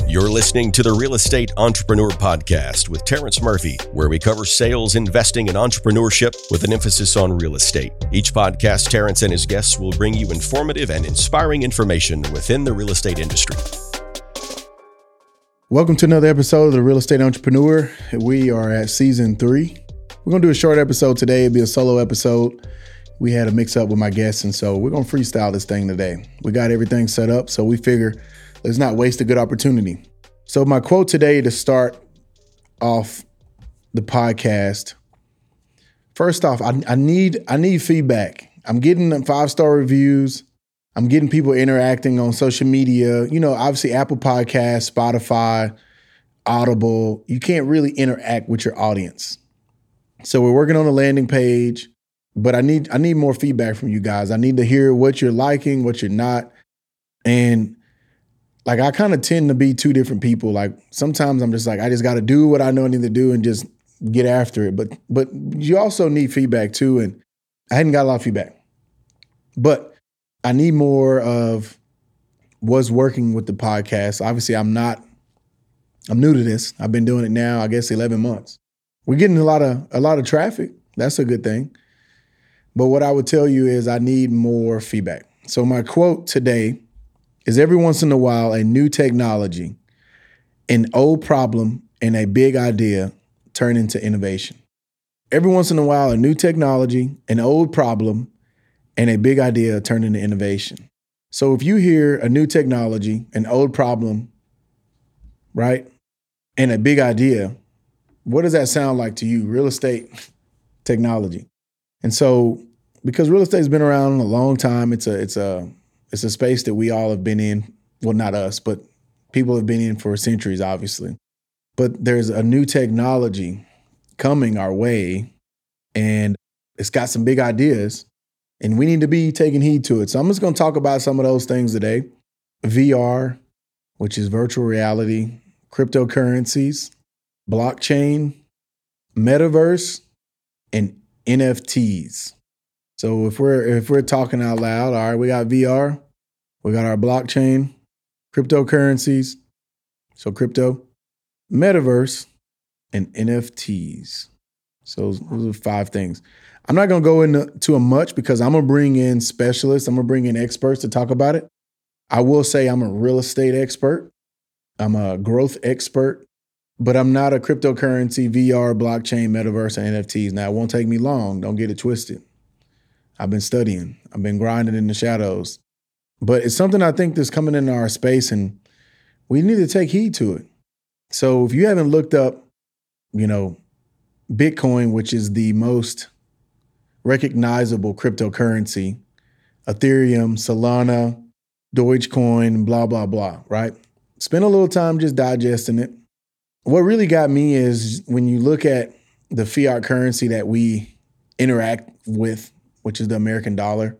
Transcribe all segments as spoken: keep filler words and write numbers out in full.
You're listening to the Real Estate Entrepreneur Podcast with Terrence Murphy, where we cover sales, investing, and entrepreneurship with an emphasis on real estate. Each podcast, Terrence and his guests will bring you informative and inspiring information within the real estate industry. Welcome to another episode of the Real Estate Entrepreneur. We are at season three. We're going to do a short episode today. It'll be a solo episode. We had a mix up with my guests, and so we're going to freestyle this thing today. We got everything set up, so we figure let's not waste a good opportunity. So my quote today to start off the podcast. First off, I, I need I need feedback. I'm getting five-star reviews. I'm getting people interacting on social media. You know, obviously Apple Podcasts, Spotify, Audible. You can't really interact with your audience. So we're working on a landing page, but I need I need more feedback from you guys. I need to hear what you're liking, what you're not. And like, I kind of tend to be two different people. Like, sometimes I'm just like, I just got to do what I know I need to do and just get after it. But but you also need feedback too. And I hadn't got a lot of feedback. But I need more of what's working with the podcast. Obviously, I'm not, I'm new to this. I've been doing it now, I guess, eleven months. We're getting a lot of a lot of traffic. That's a good thing. But what I would tell you is I need more feedback. So my quote today is, every once in a while, a new technology, an old problem, and a big idea turn into innovation. Every once in a while, a new technology, an old problem, and a big idea turn into innovation. So if you hear a new technology, an old problem, right, and a big idea, what does that sound like to you? Real estate technology. And so, because real estate has been around a long time, it's a it's a it's a space that we all have been in. Well, not us, but people have been in for centuries, obviously. But there's a new technology coming our way, and it's got some big ideas, and we need to be taking heed to it. So I'm just going to talk about some of those things today. V R, which is virtual reality, cryptocurrencies, blockchain, metaverse, and N F Ts. So if we're if we're talking out loud, all right, we got V R, we got our blockchain, cryptocurrencies, so crypto, metaverse, and N F Ts. So those are five things. I'm not going to go into a much because I'm going to bring in specialists. I'm going to bring in experts to talk about it. I will say I'm a real estate expert. I'm a growth expert. But I'm not a cryptocurrency, V R, blockchain, metaverse, and N F Ts. Now, it won't take me long. Don't get it twisted. I've been studying. I've been grinding in the shadows. But it's something I think that's coming into our space, and we need to take heed to it. So if you haven't looked up, you know, Bitcoin, which is the most recognizable cryptocurrency, Ethereum, Solana, Dogecoin, blah, blah, blah, right? Spend a little time just digesting it. What really got me is when you look at the fiat currency that we interact with, which is the American dollar,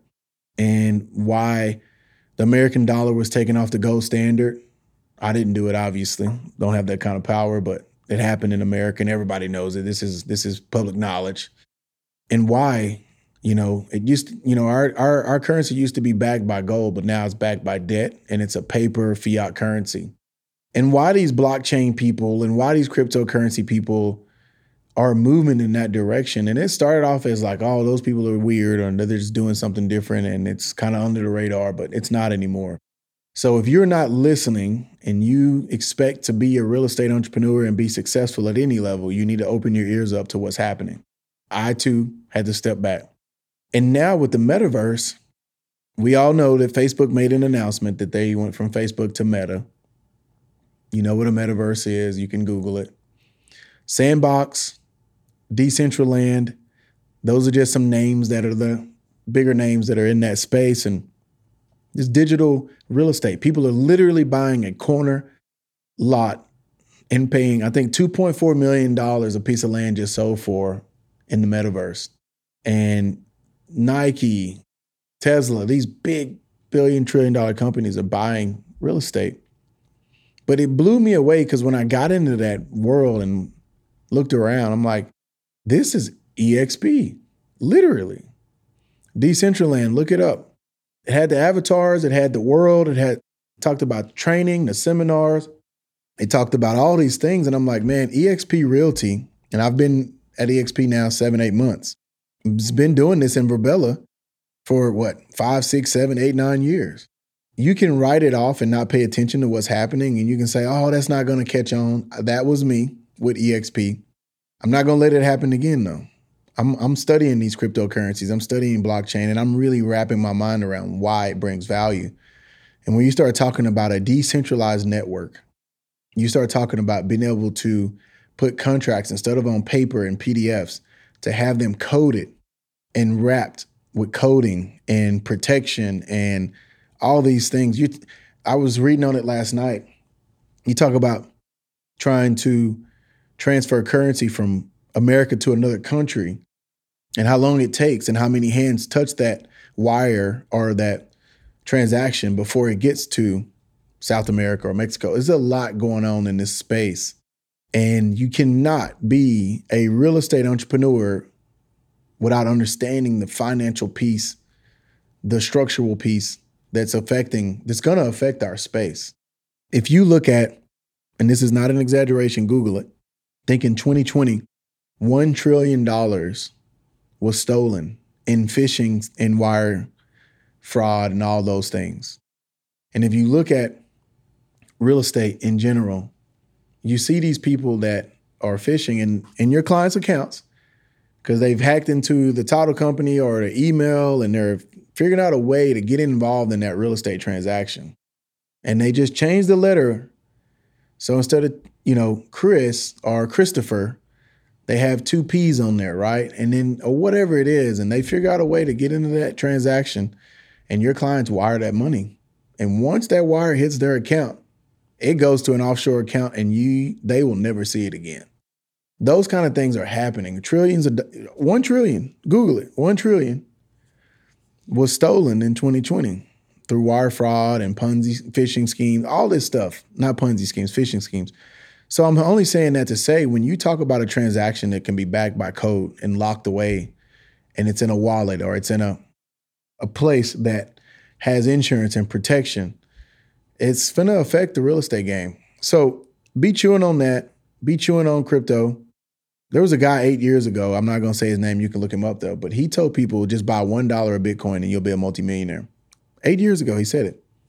and why the American dollar was taken off the gold standard. I didn't do it, obviously. Don't have that kind of power, but it happened in America, and everybody knows it. This is this is public knowledge. And why, you know, it used to, you know, our, our our currency used to be backed by gold, but now it's backed by debt, and it's a paper fiat currency. And why these blockchain people and why these cryptocurrency people are moving in that direction. And it started off as like, oh, those people are weird, or they're just doing something different, and it's kind of under the radar, but it's not anymore. So if you're not listening and you expect to be a real estate entrepreneur and be successful at any level, you need to open your ears up to what's happening. I, too, had to step back. And now with the metaverse, we all know that Facebook made an announcement that they went from Facebook to Meta. You know what a metaverse is. You can Google it. Sandbox, Decentraland, those are just some names that are the bigger names that are in that space. And this digital real estate, people are literally buying a corner lot and paying, I think, two point four million dollars a piece of land just sold for in the metaverse. And Nike, Tesla, these big billion, trillion dollar companies are buying real estate. But it blew me away because when I got into that world and looked around, I'm like, this is E X P, literally. Decentraland, look it up. It had the avatars, it had the world, it had talked about training, the seminars. They talked about all these things. And I'm like, man, E X P Realty, and I've been at E X P now seven, eight months. It's been doing this in Virbela for what, five, six, seven, eight, nine years. You can write it off and not pay attention to what's happening. And you can say, oh, that's not going to catch on. That was me with E X P. I'm not going to let it happen again, though. I'm, I'm studying these cryptocurrencies. I'm studying blockchain, and I'm really wrapping my mind around why it brings value. And when you start talking about a decentralized network, you start talking about being able to put contracts instead of on paper and P D Fs, to have them coded and wrapped with coding and protection and all these things. You, I was reading on it last night. You talk about trying to transfer currency from America to another country and how long it takes and how many hands touch that wire or that transaction before it gets to South America or Mexico. There's a lot going on in this space. And you cannot be a real estate entrepreneur without understanding the financial piece, the structural piece that's affecting, that's going to affect our space. If you look at, and this is not an exaggeration, Google it, think in twenty twenty, one trillion dollars was stolen in phishing and wire fraud and all those things. And if you look at real estate in general, you see these people that are phishing in, in your clients' accounts because they've hacked into the title company or the email, and they're figuring out a way to get involved in that real estate transaction. And they just changed the letter. So instead of, you know, Chris or Christopher, they have two P's on there, right? And then, or whatever it is, and they figure out a way to get into that transaction, and your clients wire that money. And once that wire hits their account, it goes to an offshore account, and you they will never see it again. Those kind of things are happening. Trillions of, one trillion, Google it, one trillion was stolen in twenty twenty through wire fraud and Ponzi phishing schemes, all this stuff, not Ponzi schemes, phishing schemes. So I'm only saying that to say, when you talk about a transaction that can be backed by code and locked away, and it's in a wallet or it's in a, a place that has insurance and protection, it's going to affect the real estate game. So be chewing on that. Be chewing on crypto. There was a guy eight years ago, I'm not going to say his name, you can look him up though, but he told people just buy one dollar of Bitcoin and you'll be a multimillionaire. Eight years ago, he said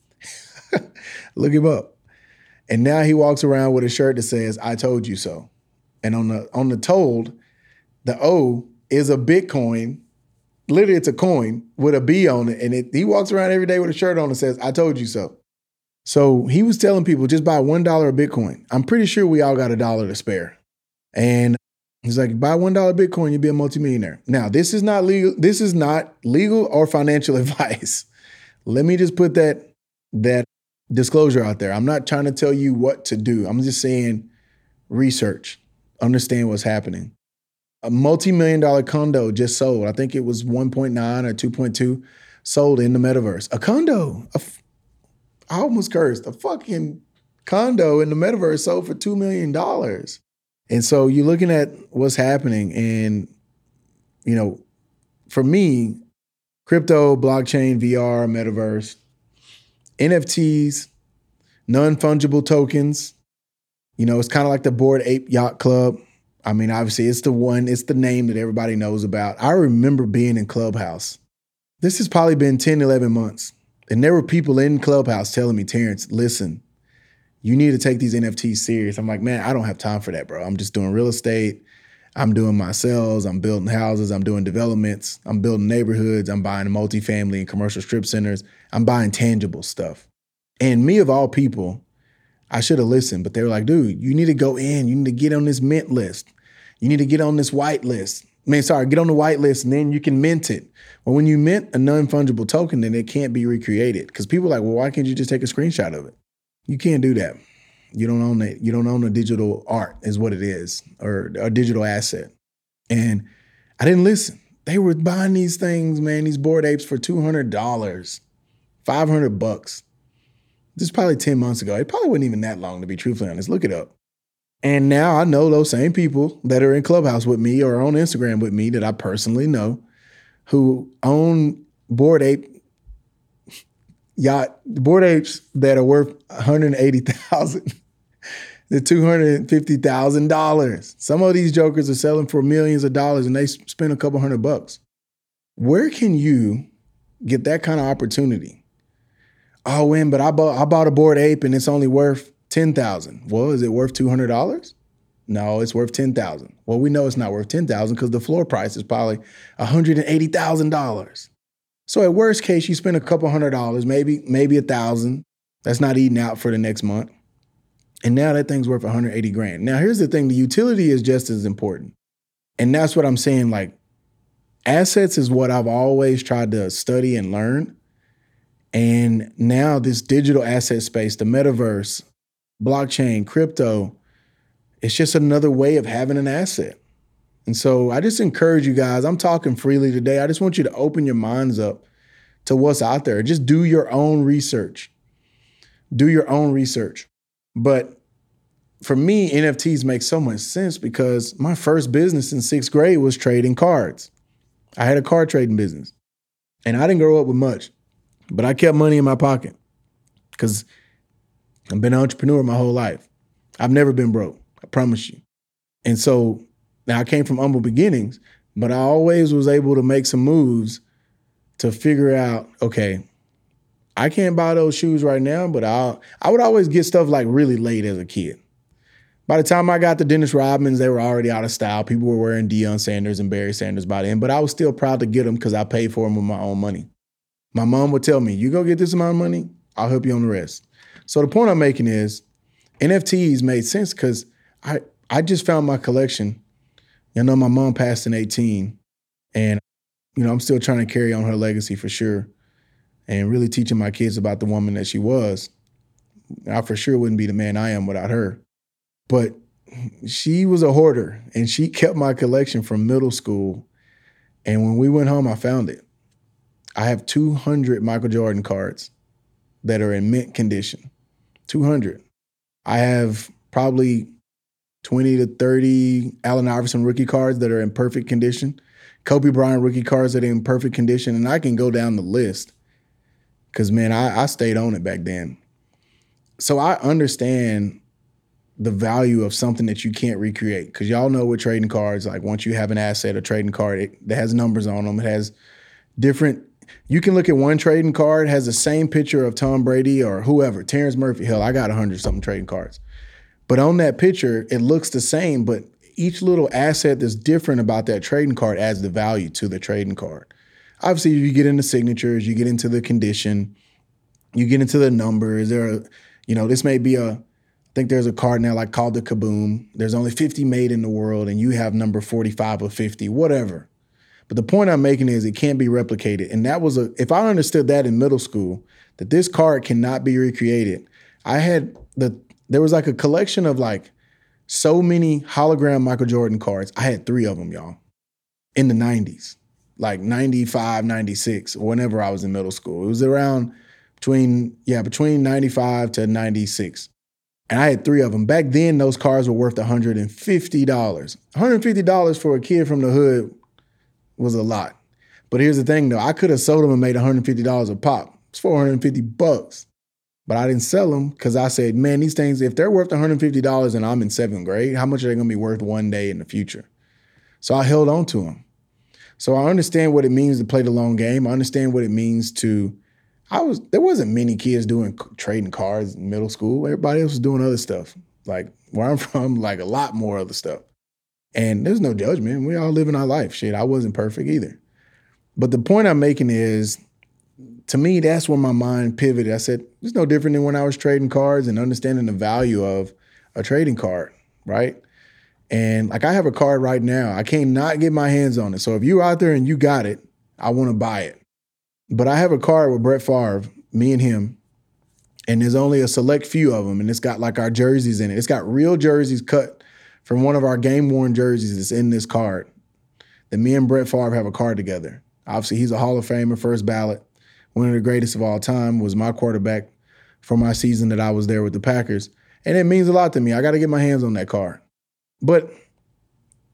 it. Look him up. And now he walks around with a shirt that says, I told you so. And on the on the told, the O is a Bitcoin. Literally, it's a coin with a B on it. And it, he walks around every day with a shirt on that says, I told you so. So he was telling people, just buy one dollar of Bitcoin. I'm pretty sure we all got a dollar to spare. And he's like, buy one dollar Bitcoin, you'll be a multimillionaire. Now, this is not legal. This is not legal or financial advice. Let me just put that, that disclosure out there. I'm not trying to tell you what to do. I'm just saying research, understand what's happening. A multi-million dollar condo just sold. I think it was one point nine or two point two sold in the metaverse. A condo. A f- I almost cursed. A fucking condo in the metaverse sold for two million dollars. And so you're looking at what's happening. And, you know, for me, crypto, blockchain, V R, metaverse, N F Ts, non-fungible tokens, you know, it's kind of like the Bored Ape Yacht Club. I mean, obviously, it's the one, it's the name that everybody knows about. I remember being in Clubhouse. This has probably been ten, eleven months. And there were people in Clubhouse telling me, Terrence, listen, you need to take these N F Ts serious. I'm like, man, I don't have time for that, bro. I'm just doing real estate. I'm doing my sales. I'm building houses. I'm doing developments. I'm building neighborhoods. I'm buying multifamily and commercial strip centers. I'm buying tangible stuff. And me of all people, I should have listened, but they were like, dude, you need to go in. You need to get on this mint list. You need to get on this white list. I mean, sorry, get on the white list and then you can mint it. Well, when you mint a non-fungible token, then it can't be recreated. Because people are like, well, why can't you just take a screenshot of it? You can't do that. You don't own it. You don't own a digital art is what it is, or a digital asset. And I didn't listen. They were buying these things, man, these Bored Apes for two hundred dollars, five hundred bucks. This is probably ten months ago. It probably wasn't even that long, to be truthfully honest. Look it up. And now I know those same people that are in Clubhouse with me or on Instagram with me that I personally know who own Bored Ape yacht, Bored Apes that are worth one hundred eighty thousand dollars. the two hundred fifty thousand dollars. Some of these jokers are selling for millions of dollars and they spend a couple hundred bucks. Where can you get that kind of opportunity? Oh, win, but I bought I bought a Bored Ape and it's only worth ten thousand dollars. Well, is it worth two hundred dollars? No, it's worth ten thousand dollars. Well, we know it's not worth ten thousand dollars because the floor price is probably one hundred eighty thousand dollars. So at worst case, you spend a couple hundred dollars, maybe maybe a thousand. That's not eating out for the next month. And now that thing's worth one hundred eighty grand. Now, here's the thing. The utility is just as important. And that's what I'm saying. Like, assets is what I've always tried to study and learn. And now this digital asset space, the metaverse, blockchain, crypto, it's just another way of having an asset. And so I just encourage you guys, I'm talking freely today. I just want you to open your minds up to what's out there. Just do your own research. Do your own research. But for me, N F Ts make so much sense because my first business in sixth grade was trading cards. I had a card trading business. And I didn't grow up with much, but I kept money in my pocket because I've been an entrepreneur my whole life. I've never been broke, I promise you. And so now I came from humble beginnings, but I always was able to make some moves to figure out, okay, I can't buy those shoes right now, but I'll, I would always get stuff like really late as a kid. By the time I got to Dennis Rodman's, they were already out of style. People were wearing Deion Sanders and Barry Sanders by then, but I was still proud to get them because I paid for them with my own money. My mom would tell me, you go get this amount of money, I'll help you on the rest. So the point I'm making is N F Ts made sense because I, I just found my collection. You know, my mom passed in eighteen, and, you know, I'm still trying to carry on her legacy for sure and really teaching my kids about the woman that she was. I for sure wouldn't be the man I am without her. But she was a hoarder, and she kept my collection from middle school. And when we went home, I found it. I have two hundred Michael Jordan cards that are in mint condition, two hundred. I have probably twenty to thirty Allen Iverson rookie cards that are in perfect condition, Kobe Bryant rookie cards that are in perfect condition, and I can go down the list because, man, I, I stayed on it back then. So I understand the value of something that you can't recreate because y'all know with trading cards, like once you have an asset, a trading card, it, that has numbers on them, it has different, you can look at one trading card, has the same picture of Tom Brady or whoever, Terrence Murphy. Hell, I got one hundred something trading cards. But on that picture, it looks the same, but each little asset that's different about that trading card adds the value to the trading card. Obviously, you get into signatures, you get into the condition, you get into the numbers. There are, you know, this may be a, I think there's a card now like called the Kaboom. There's only fifty made in the world and you have number forty-five or fifty, whatever. But the point I'm making is it can't be replicated. And that was a, if I understood that in middle school, that this card cannot be recreated, I had the, there was like a collection of like so many hologram Michael Jordan cards. I had three of them, y'all, in the nineties, like ninety-five, ninety-six, or whenever I was in middle school. It was around between, yeah, between ninety-five to ninety-six. And I had three of them. Back then, those cards were worth one hundred fifty dollars. one hundred fifty dollars for a kid from the hood was a lot. But here's the thing, though. I could have sold them and made one hundred fifty dollars a pop. It's four hundred fifty bucks. But I didn't sell them because I said, man, these things, if they're worth one hundred fifty dollars and I'm in seventh grade, how much are they going to be worth one day in the future? So I held on to them. So I understand what it means to play the long game. I understand what it means to, I was, there wasn't many kids doing trading cards in middle school. Everybody else was doing other stuff. Like where I'm from, like a lot more other stuff. And there's no judgment. We all living our life. Shit, I wasn't perfect either. But the point I'm making is, to me, that's when my mind pivoted. I said, it's no different than when I was trading cards and understanding the value of a trading card, right? And like I have a card right now. I can't not get my hands on it. So if you're out there and you got it, I want to buy it. But I have a card with Brett Favre, me and him, and there's only a select few of them, and it's got like our jerseys in it. It's got real jerseys cut from one of our game-worn jerseys that's in this card. That me and Brett Favre have a card together. Obviously, he's a Hall of Famer, first ballot. One of the greatest of all time, was my quarterback for my season that I was there with the Packers. And it means a lot to me. I got to get my hands on that card. But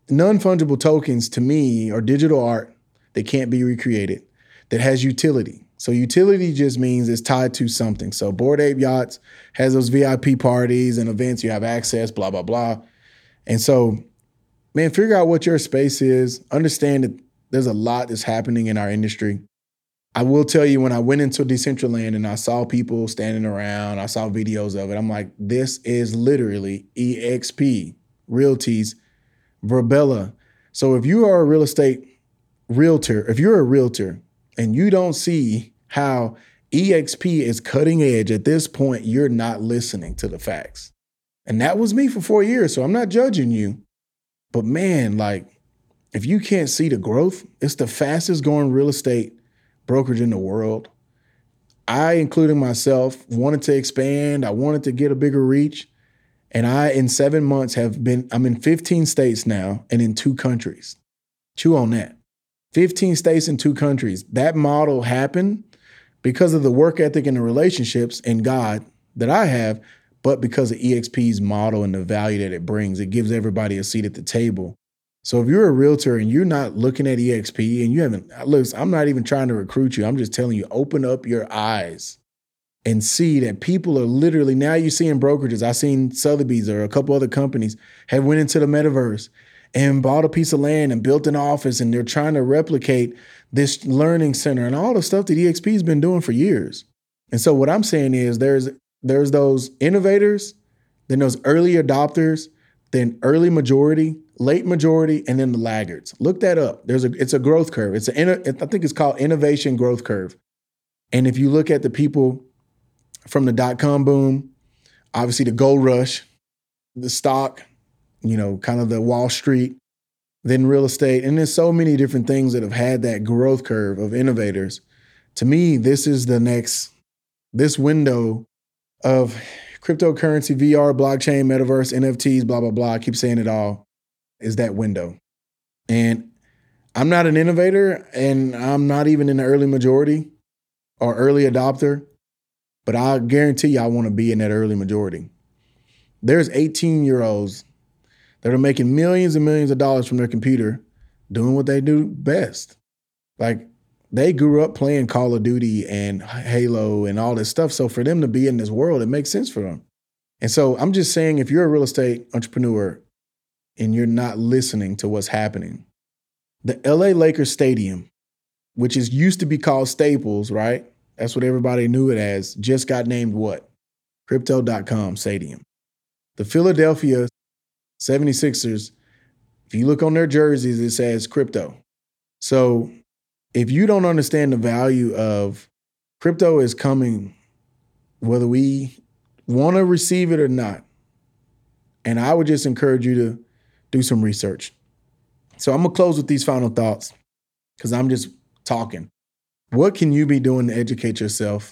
non-fungible tokens to me are digital art that can't be recreated, that has utility. So utility just means it's tied to something. So Bored Ape Yachts has those V I P parties and events. You have access, blah, blah, blah. And so, man, figure out what your space is. Understand that there's a lot that's happening in our industry. I will tell you, when I went into Decentraland and I saw people standing around, I saw videos of it, I'm like, this is literally E X P, Realty's, Virbela. So if you are a real estate realtor, if you're a realtor and you don't see how E X P is cutting edge at this point, you're not listening to the facts. And that was me for four years, so I'm not judging you. But man, like, if you can't see the growth, it's the fastest growing real estate brokerage in the world. I, including myself, wanted to expand. I wanted to get a bigger reach. And I, in seven months, have been, I'm in fifteen states now and in two countries. Chew on that. fifteen states and two countries. That model happened because of the work ethic and the relationships and God that I have, but because of E X P's model and the value that it brings. It gives everybody a seat at the table. So if you're a realtor and you're not looking at E X P and you haven't, look, I'm not even trying to recruit you. I'm just telling you, open up your eyes and see that people are literally, now you're seeing brokerages. I've seen Sotheby's or a couple other companies have went into the metaverse and bought a piece of land and built an office, and they're trying to replicate this learning center and all the stuff that E X P has been doing for years. And so what I'm saying is there's there's those innovators, then those early adopters, then early majority, late majority, and then the laggards. Look that up. There's a it's a growth curve. It's a I think it's called innovation growth curve. And if you look at the people from the dot-com boom, obviously the gold rush, the stock, you know, kind of the Wall Street, then real estate, and there's so many different things that have had that growth curve of innovators. To me, this is the next, this window of cryptocurrency, V R, blockchain, metaverse, N F Ts, blah, blah, blah. I keep saying it all, is that window. And I'm not an innovator, and I'm not even in the early majority or early adopter, but I guarantee you I want to be in that early majority. There's eighteen-year-olds that are making millions and millions of dollars from their computer doing what they do best. Like, they grew up playing Call of Duty and Halo and all this stuff. So for them to be in this world, it makes sense for them. And so I'm just saying, if you're a real estate entrepreneur and you're not listening to what's happening, the L A Lakers Stadium, which is used to be called Staples, right? That's what everybody knew it as, just got named what? Crypto dot com Stadium. The Philadelphia seventy-sixers, if you look on their jerseys, it says crypto. So if you don't understand the value of crypto is coming, whether we want to receive it or not, and I would just encourage you to do some research. So I'm going to close with these final thoughts because I'm just talking. What can you be doing to educate yourself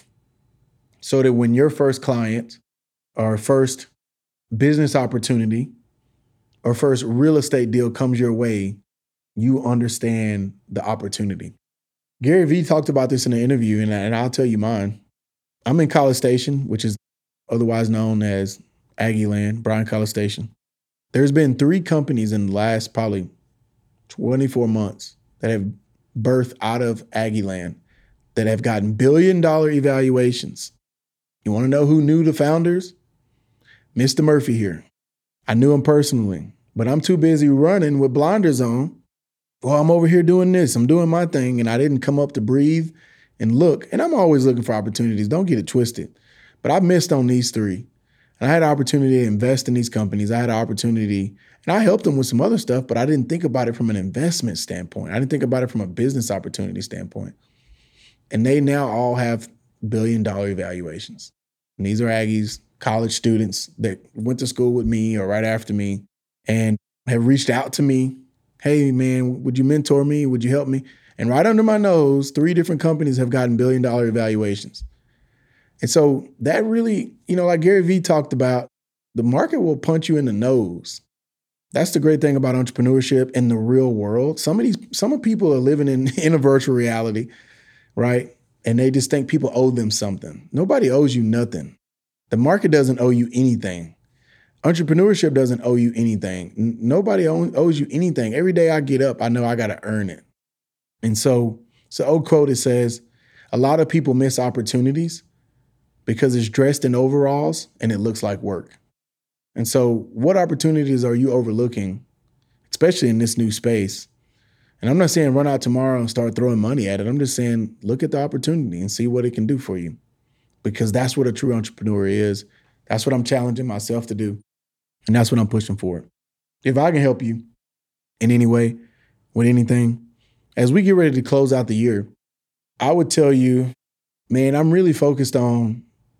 so that when your first client or first business opportunity or first real estate deal comes your way, you understand the opportunity? Gary Vee talked about this in an interview, and, and I'll tell you mine. I'm in College Station, which is otherwise known as Aggie Land, Bryan College Station. There's been three companies in the last probably twenty-four months that have birthed out of Aggie Land that have gotten billion dollar evaluations. You want to know who knew the founders? Mister Murphy here. I knew him personally, but I'm too busy running with blinders on. Well, I'm over here doing this. I'm doing my thing, and I didn't come up to breathe and look. And I'm always looking for opportunities. Don't get it twisted. But I missed on these three. And I had an opportunity to invest in these companies. I had an opportunity, and I helped them with some other stuff, but I didn't think about it from an investment standpoint. I didn't think about it from a business opportunity standpoint. And they now all have billion dollar evaluations. And these are Aggies, college students that went to school with me or right after me and have reached out to me. Hey, man, would you mentor me? Would you help me? And right under my nose, three different companies have gotten billion dollar evaluations. And so that really, you know, like Gary Vee talked about, the market will punch you in the nose. That's the great thing about entrepreneurship in the real world. Some of these, some of people are living in, in a virtual reality, right? And they just think people owe them something. Nobody owes you nothing. The market doesn't owe you anything. Entrepreneurship doesn't owe you anything. N- nobody owes you anything. Every day I get up, I know I got to earn it. And so it's an old quote that says, A lot of people miss opportunities because it's dressed in overalls and it looks like work. And so what opportunities are you overlooking, especially in this new space? And I'm not saying run out tomorrow and start throwing money at it. I'm just saying look at the opportunity and see what it can do for you, because that's what a true entrepreneur is. That's what I'm challenging myself to do. And that's what I'm pushing for. If I can help you in any way with anything, as we get ready to close out the year, I would tell you, man, I'm really focused on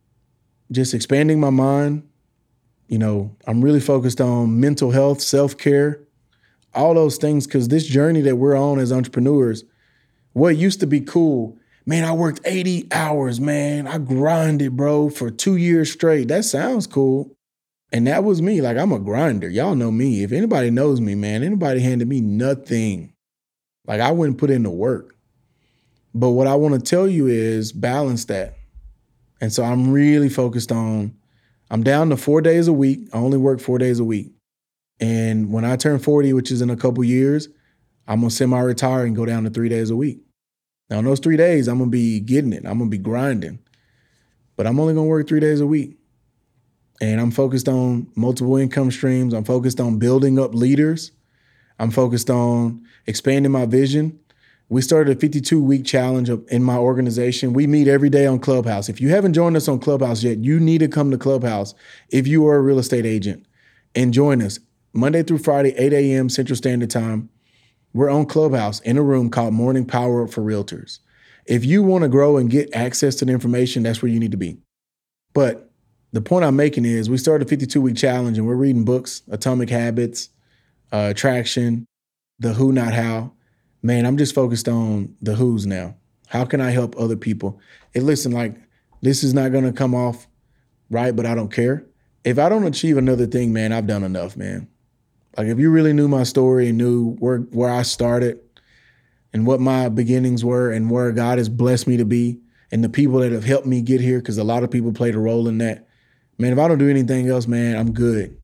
just expanding my mind. You know, I'm really focused on mental health, self-care, all those things, because this journey that we're on as entrepreneurs, what used to be cool, man, I worked eighty hours, man. I grinded, bro, for two years straight. That sounds cool. And that was me. Like, I'm a grinder. Y'all know me. If anybody knows me, man, anybody handed me nothing. Like, I wouldn't put in the work. But what I want to tell you is balance that. And so I'm really focused on, I'm down to four days a week. I only work four days a week. And when I turn forty, which is in a couple years, I'm going to semi-retire and go down to three days a week. Now, in those three days, I'm going to be getting it. I'm going to be grinding. But I'm only going to work three days a week. And I'm focused on multiple income streams. I'm focused on building up leaders. I'm focused on expanding my vision. We started a fifty-two week challenge in my organization. We meet every day on Clubhouse. If you haven't joined us on Clubhouse yet, you need to come to Clubhouse if you are a real estate agent and join us Monday through Friday, eight a.m. Central Standard Time. We're on Clubhouse in a room called Morning Power Up for Realtors. If you want to grow and get access to the information, that's where you need to be. But the point I'm making is we started a fifty-two week challenge and we're reading books, Atomic Habits, uh, Traction, The Who, Not How. Man, I'm just focused on the who's now. How can I help other people? And listen, like, this is not going to come off right, but I don't care. If I don't achieve another thing, man, I've done enough, man. Like, if you really knew my story and knew where, where I started and what my beginnings were and where God has blessed me to be and the people that have helped me get here, because a lot of people played a role in that. Man, if I don't do anything else, man, I'm good.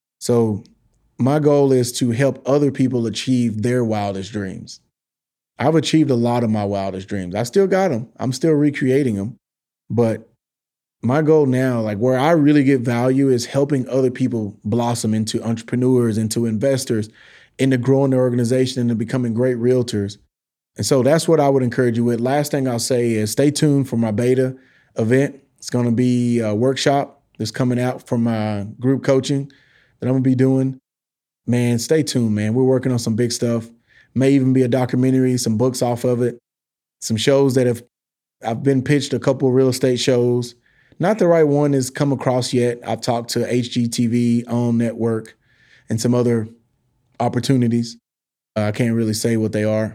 So my goal is to help other people achieve their wildest dreams. I've achieved a lot of my wildest dreams. I still got them. I'm still recreating them. But my goal now, like where I really get value, is helping other people blossom into entrepreneurs, into investors, into growing their organization, into becoming great realtors. And so that's what I would encourage you with. Last thing I'll say is stay tuned for my beta event. It's going to be a workshop that's coming out from my group coaching that I'm going to be doing. Man, stay tuned, man. We're working on some big stuff. May even be a documentary, some books off of it, some shows that have, I've been pitched a couple of real estate shows. Not the right one has come across yet. I've talked to H G T V, OWN Network, and some other opportunities. Uh, I can't really say what they are,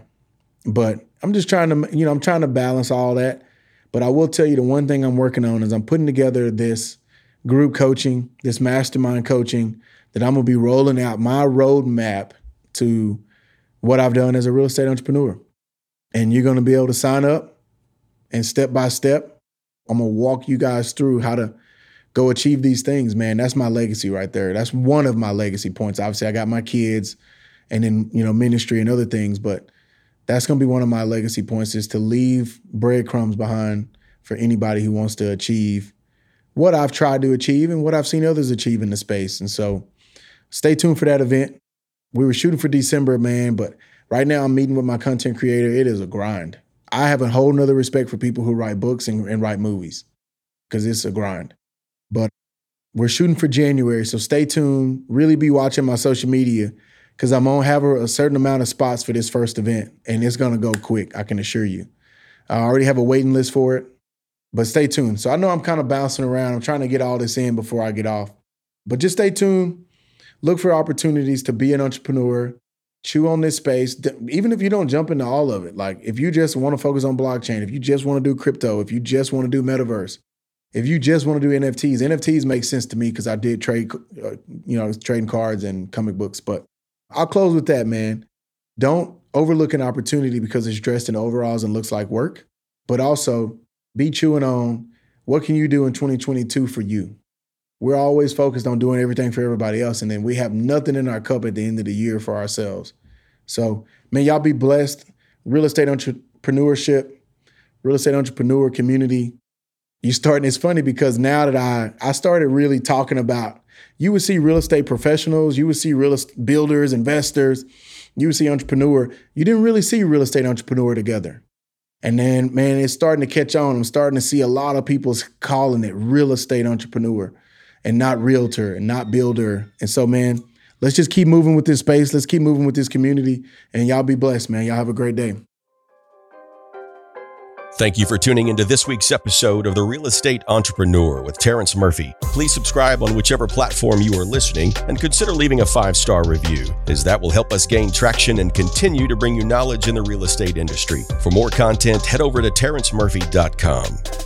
but I'm just trying to, you know, I'm trying to balance all that. But I will tell you the one thing I'm working on is I'm putting together this group coaching, this mastermind coaching that I'm going to be rolling out my roadmap to what I've done as a real estate entrepreneur. And you're going to be able to sign up, and step by step, I'm going to walk you guys through how to go achieve these things, man. That's my legacy right there. That's one of my legacy points. Obviously, I got my kids and then, you know, ministry and other things, but that's going to be one of my legacy points, is to leave breadcrumbs behind for anybody who wants to achieve what I've tried to achieve and what I've seen others achieve in the space. And so stay tuned for that event. We were shooting for December, man, but right now I'm meeting with my content creator. It is a grind. I have a whole nother respect for people who write books and, and write movies, because it's a grind. But we're shooting for January, so stay tuned. Really be watching my social media, because I'm going to have a, a certain amount of spots for this first event, and it's going to go quick, I can assure you. I already have a waiting list for it, but stay tuned. So I know I'm kind of bouncing around. I'm trying to get all this in before I get off. But just stay tuned. Look for opportunities to be an entrepreneur, chew on this space, even if you don't jump into all of it. Like, if you just want to focus on blockchain, if you just want to do crypto, if you just want to do metaverse, if you just want to do N F Ts, N F Ts make sense to me because I did trade, uh, you know, trading cards and comic books. But I'll close with that, man. Don't overlook an opportunity because it's dressed in overalls and looks like work, but also be chewing on what can you do in twenty twenty-two for you. We're always focused on doing everything for everybody else, and then we have nothing in our cup at the end of the year for ourselves. So, man, y'all be blessed. Real estate entrepreneurship, real estate entrepreneur community, you starting, it's funny because now that I, I started really talking about, you would see real estate professionals, you would see real estate builders, investors, you would see entrepreneur. You didn't really see real estate entrepreneur together. And then, man, it's starting to catch on. I'm starting to see a lot of people calling it real estate entrepreneur and not realtor and not builder. And so, man, let's just keep moving with this space. Let's keep moving with this community. And y'all be blessed, man. Y'all have a great day. Thank you for tuning into this week's episode of The Real Estate Entrepreneur with Terrence Murphy. Please subscribe on whichever platform you are listening and consider leaving a five-star review, as that will help us gain traction and continue to bring you knowledge in the real estate industry. For more content, head over to terrence murphy dot com.